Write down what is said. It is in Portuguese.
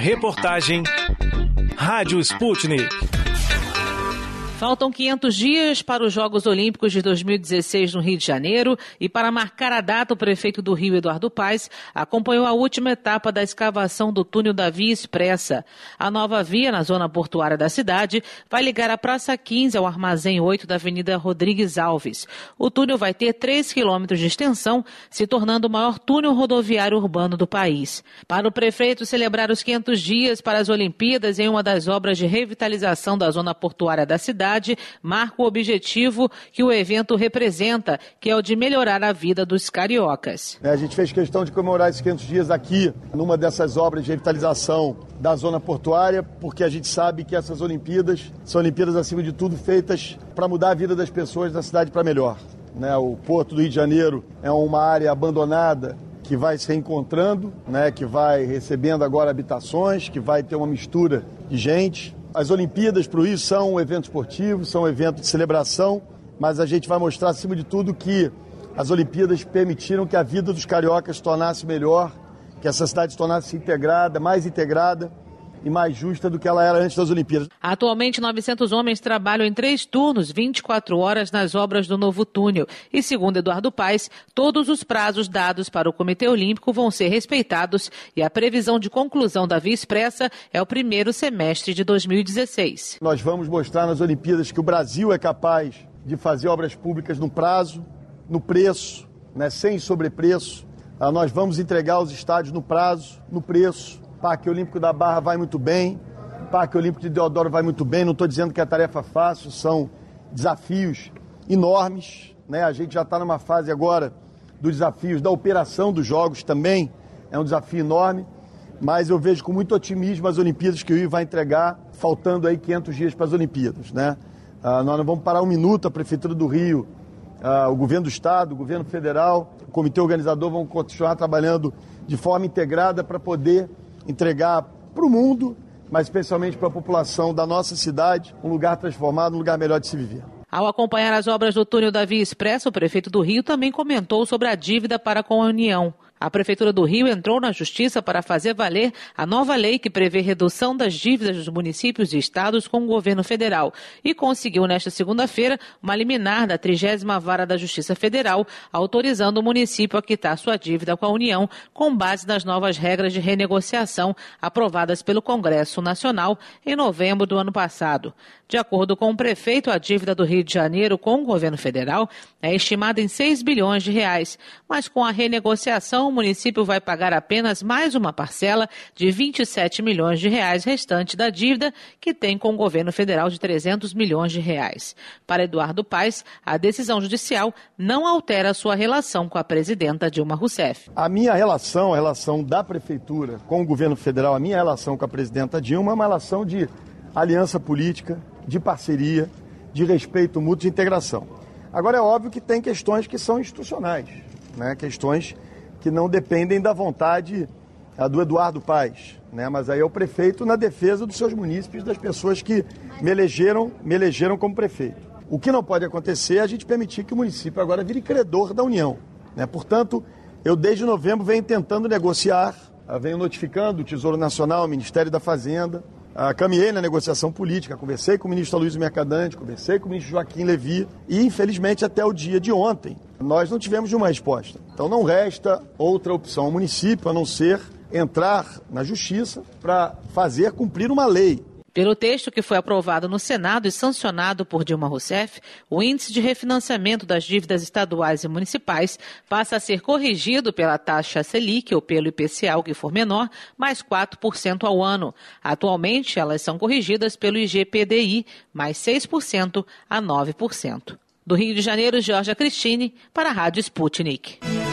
Reportagem Rádio Sputnik. Faltam 500 dias para os Jogos Olímpicos de 2016 no Rio de Janeiro e para marcar a data, o prefeito do Rio, Eduardo Paes, acompanhou a última etapa da escavação do túnel da Via Expressa. A nova via, na zona portuária da cidade, vai ligar a Praça 15 ao Armazém 8 da Avenida Rodrigues Alves. O túnel vai ter 3 quilômetros de extensão, se tornando o maior túnel rodoviário urbano do país. Para o prefeito celebrar os 500 dias para as Olimpíadas em uma das obras de revitalização da zona portuária da cidade, marca o objetivo que o evento representa, que é o de melhorar a vida dos cariocas. A gente fez questão de comemorar esses 500 dias aqui, numa dessas obras de revitalização da zona portuária, porque a gente sabe que essas Olimpíadas são Olimpíadas, acima de tudo, feitas para mudar a vida das pessoas da cidade para melhor. O Porto do Rio de Janeiro é uma área abandonada que vai se reencontrando, que vai recebendo agora habitações, que vai ter uma mistura de gente. As Olimpíadas, para isso, são um evento esportivo, são um evento de celebração, mas a gente vai mostrar, acima de tudo, que as Olimpíadas permitiram que a vida dos cariocas se tornasse melhor, que essa cidade se tornasse integrada, mais integrada e mais justa do que ela era antes das Olimpíadas. Atualmente, 900 homens trabalham em 3 turnos, 24 horas nas obras do novo túnel. E, segundo Eduardo Paes, todos os prazos dados para o Comitê Olímpico vão ser respeitados e a previsão de conclusão da Via Expressa é o primeiro semestre de 2016. Nós vamos mostrar nas Olimpíadas que o Brasil é capaz de fazer obras públicas no prazo, no preço, sem sobrepreço. Nós vamos entregar os estádios no prazo, no preço. O Parque Olímpico da Barra vai muito bem, o Parque Olímpico de Deodoro vai muito bem, não estou dizendo que é tarefa fácil, são desafios enormes, A gente já está numa fase agora dos desafios da operação dos Jogos também, é um desafio enorme, mas eu vejo com muito otimismo as Olimpíadas que o Rio vai entregar, faltando aí 500 dias para as Olimpíadas, Nós não vamos parar um minuto, a Prefeitura do Rio, o Governo do Estado, o Governo Federal, o Comitê Organizador vão continuar trabalhando de forma integrada para poder entregar para o mundo, mas especialmente para a população da nossa cidade, um lugar transformado, um lugar melhor de se viver. Ao acompanhar as obras do túnel da Via Expressa, o prefeito do Rio também comentou sobre a dívida para com a União. A Prefeitura do Rio entrou na Justiça para fazer valer a nova lei que prevê redução das dívidas dos municípios e estados com o governo federal e conseguiu nesta segunda-feira uma liminar da 30ª Vara da Justiça Federal, autorizando o município a quitar sua dívida com a União com base nas novas regras de renegociação aprovadas pelo Congresso Nacional em novembro do ano passado. De acordo com o prefeito, a dívida do Rio de Janeiro com o governo federal é estimada em 6 bilhões de reais, mas com a renegociação o município vai pagar apenas mais uma parcela de 27 milhões de reais restante da dívida que tem com o governo federal de 300 milhões de reais. Para Eduardo Paes, a decisão judicial não altera a sua relação com a presidenta Dilma Rousseff. A minha relação, a relação da prefeitura com o governo federal, a minha relação com a presidenta Dilma é uma relação de aliança política, de parceria, de respeito mútuo, de integração. Agora é óbvio que tem questões que são institucionais, questões que não dependem da vontade do Eduardo Paes, mas aí é o prefeito na defesa dos seus munícipes, das pessoas que me elegeram como prefeito. O que não pode acontecer é a gente permitir que o município agora vire credor da União. Portanto, eu desde novembro venho tentando negociar, venho notificando o Tesouro Nacional, o Ministério da Fazenda, caminhei na negociação política, conversei com o ministro Aloysio Mercadante, conversei com o ministro Joaquim Levy e, infelizmente, até o dia de ontem, nós não tivemos uma resposta. Então não resta outra opção ao município a não ser entrar na justiça para fazer cumprir uma lei. Pelo texto que foi aprovado no Senado e sancionado por Dilma Rousseff, o índice de refinanciamento das dívidas estaduais e municipais passa a ser corrigido pela taxa Selic ou pelo IPCA, o que for menor, mais 4% ao ano. Atualmente, elas são corrigidas pelo IGPDI, mais 6% a 9%. Do Rio de Janeiro, Georgia Cristine, para a Rádio Sputnik.